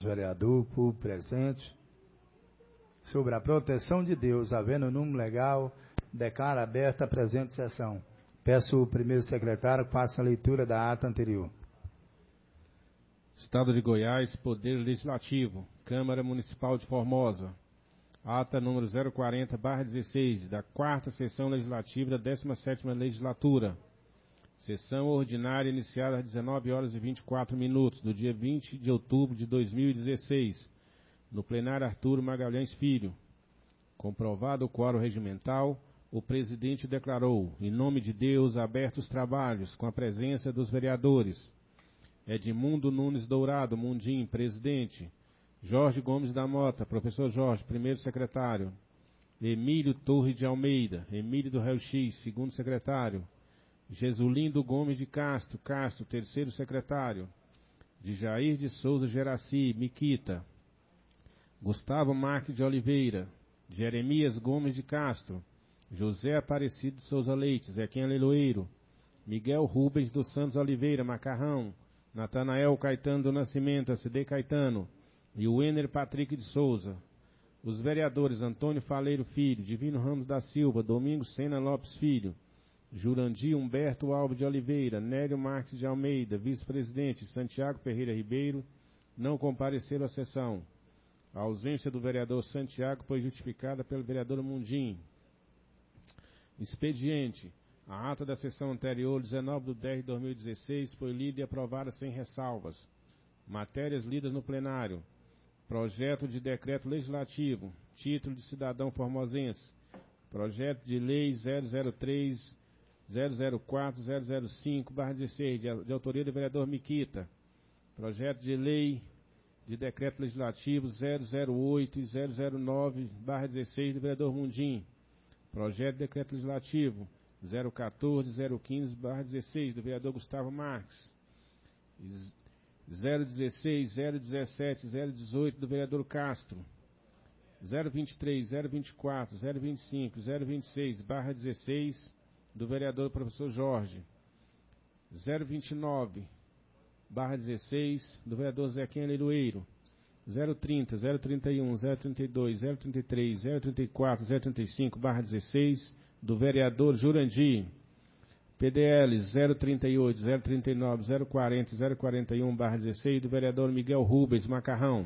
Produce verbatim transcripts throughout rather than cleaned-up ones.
vereador, público presente, sobre a proteção de Deus, havendo número legal, declaro aberta a presente sessão. Peço o primeiro secretário que faça a leitura da ata anterior. Estado de Goiás, Poder Legislativo, Câmara Municipal de Formosa. Ata número zero quarenta barra dezesseis, da quarta Sessão Legislativa da décima sétima Legislatura. Sessão ordinária iniciada às dezenove horas e vinte e quatro minutos, do dia vinte de outubro de dois mil e dezesseis, no plenário Arturo Magalhães Filho. Comprovado o quórum regimental, o presidente declarou, em nome de Deus, abertos os trabalhos, com a presença dos vereadores. Edmundo Nunes Dourado, Mundim, presidente. Jorge Gomes da Mota, professor Jorge, primeiro secretário. Emílio Torres de Almeida, Emílio do Rio X, segundo secretário. Jesulindo Gomes de Castro, Castro, terceiro secretário. De Jair de Souza Geraci, Miquita. Gustavo Marques de Oliveira. Jeremias Gomes de Castro. José Aparecido de Souza Leite, Zequinha Leiloeiro. Miguel Rubens dos Santos Oliveira, Macarrão. Natanael Caetano do Nascimento, A C D Caetano. E o Ener Patrick de Souza. Os vereadores Antônio Faleiro Filho, Divino Ramos da Silva, Domingos Sena Lopes Filho, Jurandir Humberto Alves de Oliveira, Nélio Marques de Almeida, vice-presidente, Santiago Ferreira Ribeiro, não compareceram à sessão. A ausência do vereador Santiago foi justificada pelo vereador Mundim. Expediente. A ata da sessão anterior, dezenove de dez de dois mil e dezesseis, foi lida e aprovada sem ressalvas. Matérias lidas no plenário. Projeto de decreto legislativo, título de cidadão formosense. Projeto de lei zero zero três, zero zero quatro, zero zero cinco, barra dezesseis, de, de autoria do vereador Miquita. Projeto de lei de decreto legislativo zero zero oito e zero zero nove, barra dezesseis, do vereador Mundim. Projeto de decreto legislativo zero quatorze, zero quinze, barra dezesseis, do vereador Gustavo Marques. zero dezesseis, zero dezessete, zero dezoito, do vereador Castro. zero vinte e três, zero vinte e quatro, zero vinte e cinco, zero vinte e seis, barra dezesseis, do vereador professor Jorge. zero vinte e nove, barra dezesseis, do vereador Zequinha Leiloeiro. zero trinta, zero trinta e um, zero trinta e dois, zero trinta e três, zero trinta e quatro, zero trinta e cinco, barra dezesseis, do vereador Jurandir. P D L zero trinta e oito, zero trinta e nove, zero quarenta, zero quarenta e um, barra dezesseis, do vereador Miguel Rubens, Macarrão.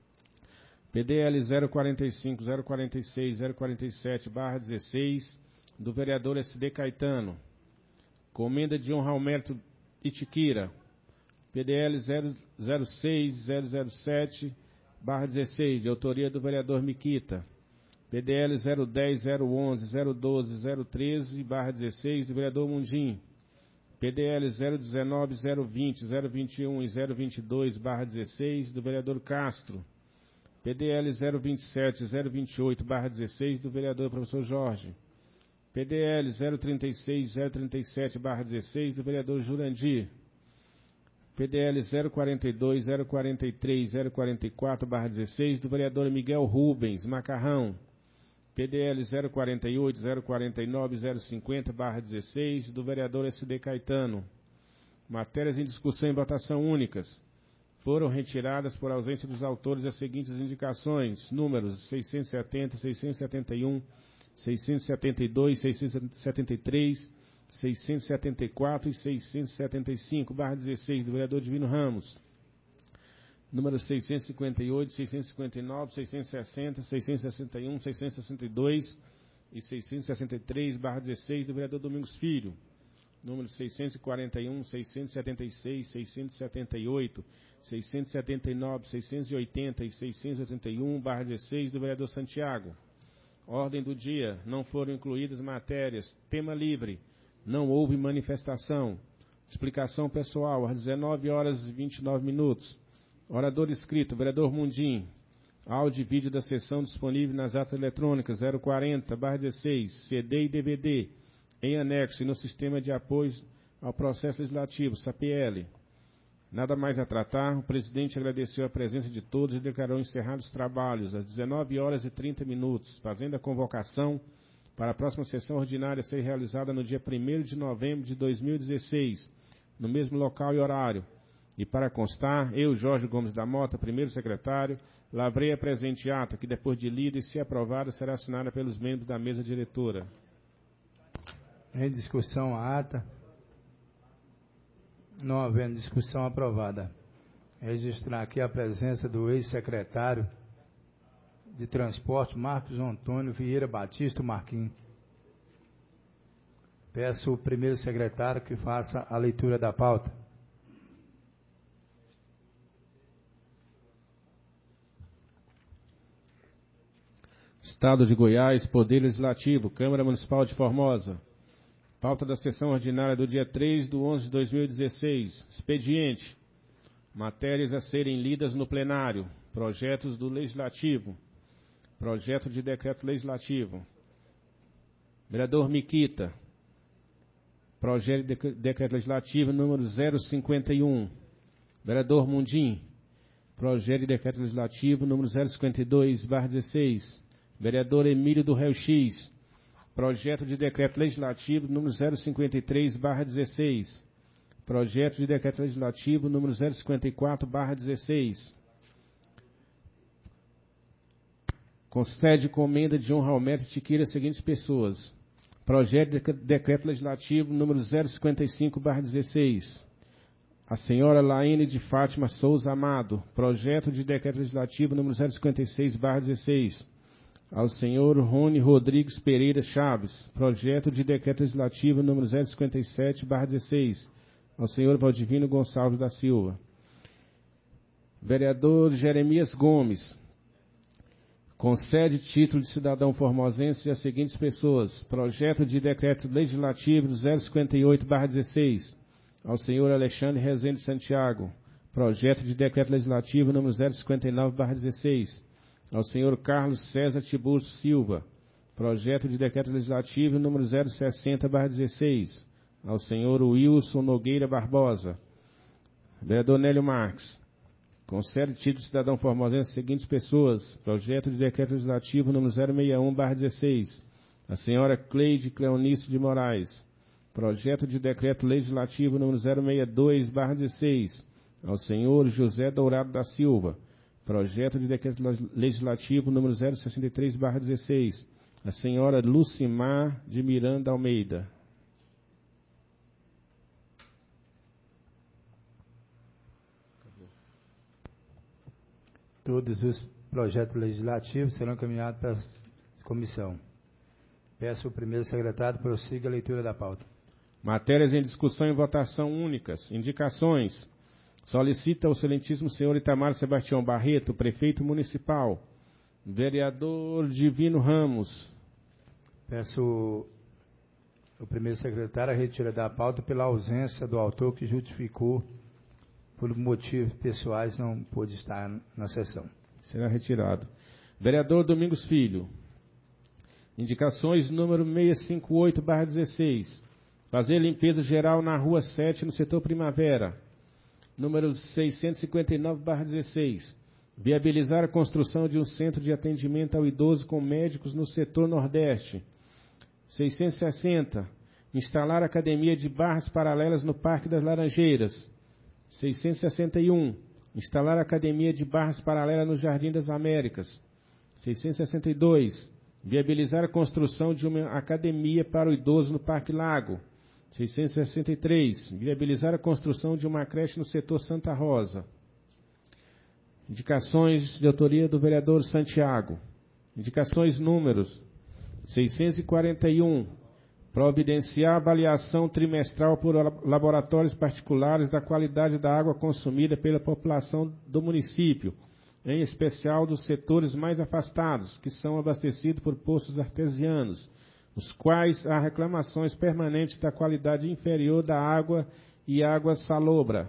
P D L zero quarenta e cinco, zero quarenta e seis, zero quarenta e sete, barra dezesseis, do vereador S D Caetano. Comenda de honra Alberto Itiquira. P D L zero zero seis, zero zero sete, barra dezesseis, de autoria do vereador Miquita. P D L zero dez, zero onze, zero doze, zero treze, barra dezesseis, do vereador Mundim. P D L zero dezenove, zero vinte, zero vinte e um e zero vinte e dois, barra dezesseis, do vereador Castro. P D L zero vinte e sete, zero vinte e oito, barra dezesseis, do vereador professor Jorge. P D L zero trinta e seis, zero trinta e sete, barra dezesseis, do vereador Jurandir. P D L zero quarenta e dois, zero quarenta e três, zero quarenta e quatro, barra dezesseis, do vereador Miguel Rubens, Macarrão. P D L zero quarenta e oito, zero quarenta e nove, zero cinquenta, barra dezesseis, do vereador S D Caetano. Matérias em discussão e votação únicas. Foram retiradas por ausência dos autores as seguintes indicações: números seiscentos e setenta, seiscentos e setenta e um, seiscentos e setenta e dois, seiscentos e setenta e três, seiscentos e setenta e quatro e seiscentos e setenta e cinco, barra dezesseis, do vereador Divino Ramos. Números seiscentos e cinquenta e oito, seiscentos e cinquenta e nove, seiscentos e sessenta, seiscentos e sessenta e um, seiscentos e sessenta e dois e seiscentos e sessenta e três, barra dezesseis, do vereador Domingos Filho. Números seiscentos e quarenta e um, seiscentos e setenta e seis, seiscentos e setenta e oito, seiscentos e setenta e nove, seiscentos e oitenta e seiscentos e oitenta e um, barra dezesseis, do vereador Santiago. Ordem do dia. Não foram incluídas matérias. Tema livre. Não houve manifestação. Explicação pessoal, às dezenove horas e vinte e nove minutos. Orador escrito, vereador Mundim. Áudio e vídeo da sessão disponível nas atas eletrônicas zero quarenta, barra dezesseis, C D e D V D, em anexo e no sistema de apoio ao processo legislativo, S A P L. Nada mais a tratar, o presidente agradeceu a presença de todos e declarou encerrados os trabalhos às dezenove horas e trinta minutos, fazendo a convocação para a próxima sessão ordinária ser realizada no dia primeiro de novembro de dois mil e dezesseis, no mesmo local e horário, E para constar, eu, Jorge Gomes da Mota, primeiro secretário, lavrei a presente ata, que depois de lida e se aprovada, será assinada pelos membros da mesa diretora. Em discussão a ata. Não havendo discussão, aprovada. Registrar aqui a presença do ex-secretário de Transporte, Marcos Antônio Vieira Batista Marquim. Peço o primeiro secretário que faça a leitura da pauta. Estado de Goiás, Poder Legislativo, Câmara Municipal de Formosa. Pauta da sessão ordinária do dia três de onze de dois mil e dezesseis. Expediente. Matérias a serem lidas no plenário. Projetos do Legislativo. Projeto de decreto legislativo. Vereador Miquita. Projeto de decreto legislativo número zero cinquenta e um. Vereador Mundim. Projeto de decreto legislativo número zero cinquenta e dois barra dezesseis. Vereador Emílio do Réu X. Projeto de decreto legislativo número zero cinquenta e três barra dezesseis. Projeto de decreto legislativo número zero cinquenta e quatro barra dezesseis. Concede comenda de honra ao mestre Tiqueira as seguintes pessoas. Projeto de decreto legislativo número zero cinquenta e cinco barra dezesseis. A senhora Laine de Fátima Souza Amado. Projeto de decreto legislativo número zero cinquenta e seis barra dezesseis. Ao senhor Rony Rodrigues Pereira Chaves. Projeto de decreto legislativo número zero cinquenta e sete barra dezesseis. Ao senhor Valdivino Gonçalves da Silva. Vereador Jeremias Gomes. Concede título de cidadão formosense às seguintes pessoas. Projeto de decreto legislativo zero cinquenta e oito barra dezesseis. Ao senhor Alexandre Rezende Santiago. Projeto de decreto legislativo número zero cinquenta e nove barra dezesseis. Ao senhor Carlos César Tiburcio Silva. Projeto de decreto legislativo número zero sessenta barra dezesseis. Ao senhor Wilson Nogueira Barbosa. Vereador Nélio Marques. Concede título de cidadão formosense às seguintes pessoas. Projeto de decreto legislativo número zero sessenta e um barra dezesseis. A senhora Cleide Cleonice de Moraes. Projeto de decreto legislativo número zero sessenta e dois barra dezesseis. Ao senhor José Dourado da Silva. Projeto de decreto legislativo número zero sessenta e três barra dezesseis. A senhora Lucimar de Miranda Almeida. Todos os projetos legislativos serão encaminhados para a comissão. Peço ao primeiro secretário prossiga a leitura da pauta. Matérias em discussão e votação únicas. Indicações. Solicita ao excelentíssimo senhor Itamar Sebastião Barreto, prefeito municipal. Vereador Divino Ramos. Peço ao primeiro secretário a retira da pauta pela ausência do autor que justificou, por motivos pessoais, não pôde estar na sessão. Será retirado. Vereador Domingos Filho. Indicações número seiscentos e cinquenta e oito barra dezesseis. Fazer limpeza geral na rua sete, no setor Primavera. Número seiscentos e cinquenta e nove barra dezesseis. Viabilizar a construção de um centro de atendimento ao idoso com médicos no setor Nordeste. seiscentos e sessenta. Instalar academia de barras paralelas no Parque das Laranjeiras. seiscentos e sessenta e um. Instalar academia de barras paralelas no Jardim das Américas. seiscentos e sessenta e dois. Viabilizar a construção de uma academia para o idoso no Parque Lago. seiscentos e sessenta e três. Viabilizar a construção de uma creche no setor Santa Rosa. Indicações de autoria do vereador Santiago. Indicações números seiscentos e quarenta e um. Providenciar avaliação trimestral por laboratórios particulares da qualidade da água consumida pela população do município, em especial dos setores mais afastados, que são abastecidos por poços artesianos, os quais há reclamações permanentes da qualidade inferior da água e água salobra.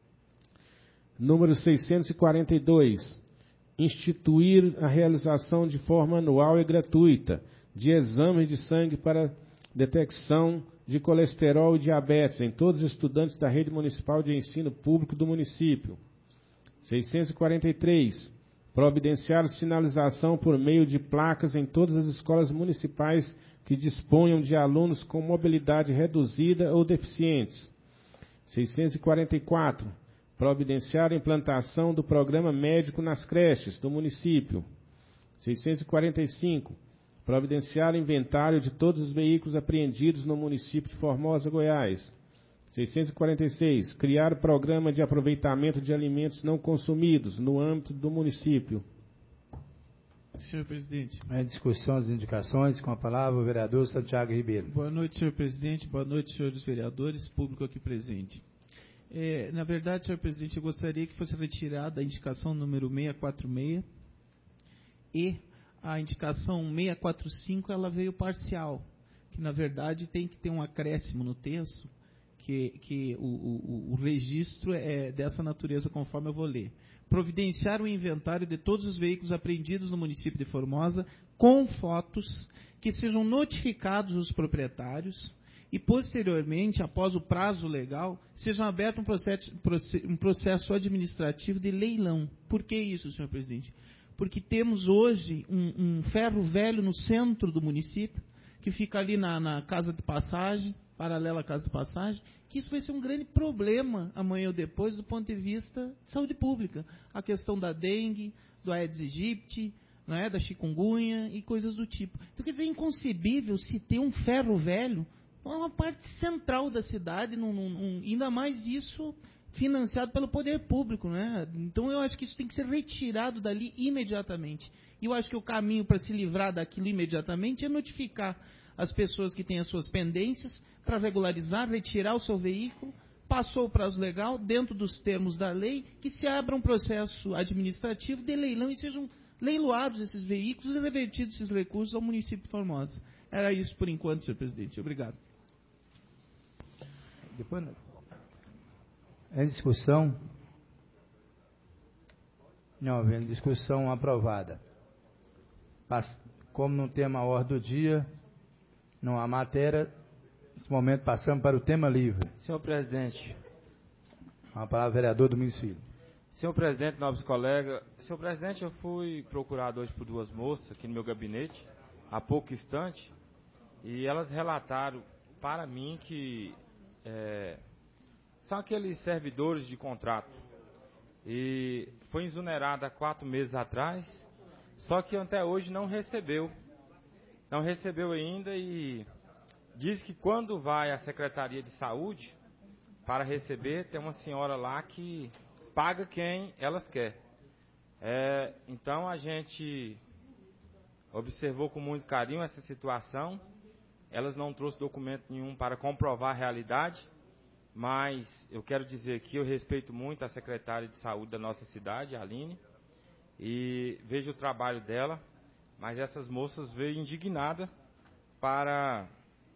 Número seiscentos e quarenta e dois. Instituir a realização de forma anual e gratuita de exames de sangue para detecção de colesterol e diabetes em todos os estudantes da rede municipal de ensino público do município. seiscentos e quarenta e três. Providenciar sinalização por meio de placas em todas as escolas municipais que disponham de alunos com mobilidade reduzida ou deficientes. seiscentos e quarenta e quatro. providenciar a implantação do programa médico nas creches do município. seiscentos e quarenta e cinco, providenciar o inventário de todos os veículos apreendidos no município de Formosa, Goiás. seiscentos e quarenta e seis, criar o programa de aproveitamento de alimentos não consumidos no âmbito do município. Senhor presidente. Em discussão, as indicações, com a palavra o vereador Santiago Ribeiro. Boa noite, senhor presidente. Boa noite, senhores vereadores, público aqui presente. É, na verdade, senhor presidente, eu gostaria que fosse retirada a indicação número seiscentos e quarenta e seis e a indicação seiscentos e quarenta e cinco, ela veio parcial, que na verdade tem que ter um acréscimo no texto, que, que o, o, o registro é dessa natureza, conforme eu vou ler. Providenciar o inventário de todos os veículos apreendidos no município de Formosa, com fotos, que sejam notificados os proprietários e, posteriormente, após o prazo legal, seja aberto um processo, um processo administrativo de leilão. Por que isso, senhor presidente? Porque temos hoje um, um ferro velho no centro do município, que fica ali na, na Casa de Passagem, paralela à Casa de Passagem, que isso vai ser um grande problema amanhã ou depois do ponto de vista de saúde pública. A questão da dengue, do Aedes aegypti, não é, da chikungunya e coisas do tipo. Então, quer dizer, é inconcebível se ter um ferro velho, uma parte central da cidade, num, num, ainda mais isso financiado pelo poder público, né? Então eu acho que isso tem que ser retirado dali imediatamente. E eu acho que o caminho para se livrar daquilo imediatamente é notificar as pessoas que têm as suas pendências para regularizar, retirar o seu veículo, passou o prazo legal, dentro dos termos da lei, que se abra um processo administrativo de leilão e sejam leiloados esses veículos e revertidos esses recursos ao município de Formosa. Era isso por enquanto, senhor presidente. Obrigado. Depois, em discussão, não havendo discussão, aprovada. Como não tem uma ordem do dia, não há matéria, nesse momento passamos para o tema livre. Senhor presidente. A palavra vereador Domingos Filho. Senhor presidente, nobres colegas. Senhor presidente, eu fui procurado hoje por duas moças aqui no meu gabinete, há pouco instante, e elas relataram para mim que é, são aqueles servidores de contrato. E foi exonerada há quatro meses atrás, só que até hoje não recebeu. Não recebeu ainda e diz que quando vai à Secretaria de Saúde para receber, tem uma senhora lá que paga quem elas quer. É, então a gente observou com muito carinho essa situação. Elas não trouxeram documento nenhum para comprovar a realidade, mas eu quero dizer que eu respeito muito a secretária de saúde da nossa cidade, a Aline, e vejo o trabalho dela. Mas essas moças veio indignada para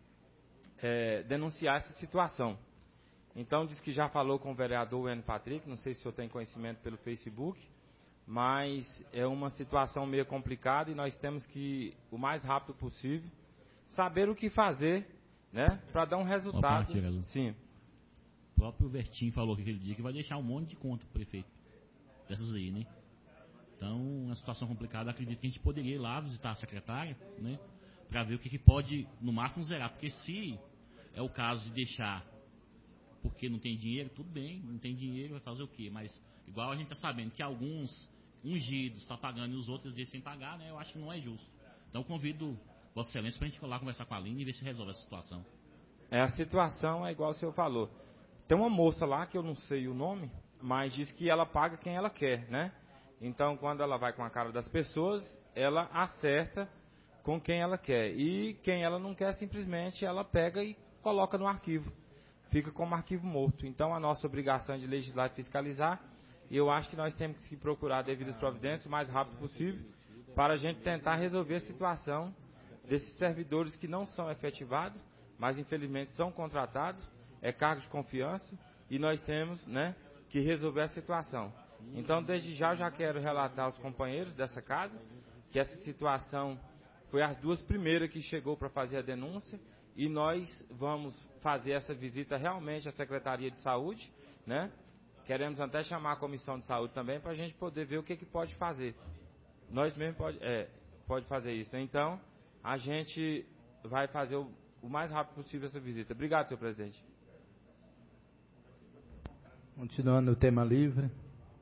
é, denunciar essa situação. Então diz que já falou com o vereador Wênio Patrick, não sei se o senhor tem conhecimento pelo Facebook, mas é uma situação meio complicada e nós temos que, o mais rápido possível, saber o que fazer, né, para dar um resultado. Parte, Sim. O próprio Vertinho falou que aquele dia que vai deixar um monte de conta pro prefeito dessas aí, né? Então, uma situação complicada, acredito que a gente poderia ir lá visitar a secretária, né, para ver o que, que pode, no máximo, zerar. Porque se é o caso de deixar porque não tem dinheiro, tudo bem, não tem dinheiro, vai fazer o quê? Mas, igual a gente está sabendo que alguns ungidos estão pagando e os outros dias sem pagar, né, eu acho que não é justo. Então, convido Vossa Excelência para a gente ir lá conversar com a Aline e ver se resolve essa situação. É, a situação é igual o senhor falou. Tem uma moça lá, que eu não sei o nome, mas diz que ela paga quem ela quer, né? Então, quando ela vai com a cara das pessoas, ela acerta com quem ela quer. E quem ela não quer, simplesmente, ela pega e coloca no arquivo. Fica como arquivo morto. Então, a nossa obrigação é de legislar e fiscalizar. E eu acho que nós temos que procurar devidas providências o mais rápido possível para a gente tentar resolver a situação desses servidores que não são efetivados, mas, infelizmente, são contratados. É cargo de confiança. E nós temos, né, que resolver a situação. Então, desde já, eu já quero relatar aos companheiros dessa casa que essa situação foi as duas primeiras que chegou para fazer a denúncia e nós vamos fazer essa visita realmente à Secretaria de Saúde, né? Queremos até chamar a Comissão de Saúde também para a gente poder ver o que, que pode fazer. Nós mesmos pode, é, pode fazer isso. Então, a gente vai fazer o, o mais rápido possível essa visita. Obrigado, senhor presidente. Continuando no tema livre.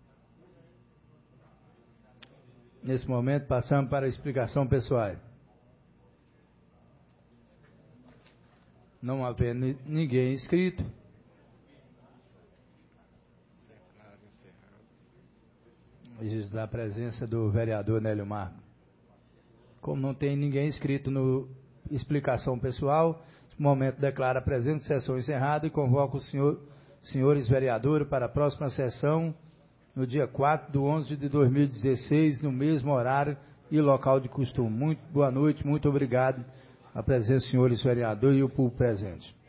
Nesse momento, passamos para a explicação pessoal. Não havendo ninguém inscrito, registrar a presença do vereador Nélio Marco. Como não tem ninguém inscrito no explicação pessoal, nesse momento declara a presente sessão encerrada e convoca os senhor, senhores vereadores para a próxima sessão, no dia quatro de onze de dois mil e dezesseis, no mesmo horário e local de costume. Muito boa noite, muito obrigado a presença dos senhores vereadores e o público presente.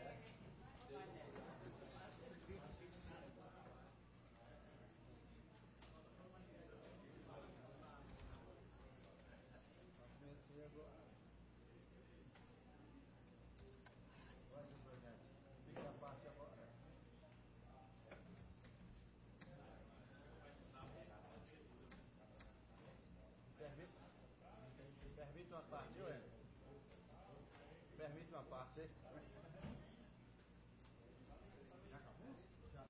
Permite uma parte, Permite uma parte.